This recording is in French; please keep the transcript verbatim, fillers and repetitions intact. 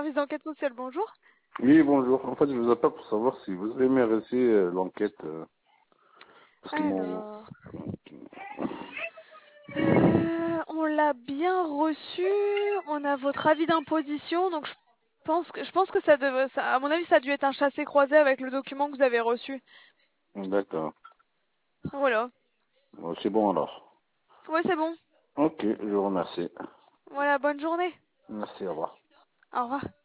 service d'enquête sociale, bonjour. Oui, bonjour. En fait, je vous appelle pour savoir si vous avez aimé réussi euh, l'enquête. euh, parce que mon... Alors, euh, on l'a bien reçu, on a votre avis d'imposition, donc je pense que, je pense que ça, devait, ça, à mon avis, ça a dû être un chassé-croisé avec le document que vous avez reçu. D'accord. Voilà. Bon, c'est bon alors. Ouais, c'est bon. Ok, je vous remercie. Voilà, bonne journée. Merci, au revoir. Au revoir.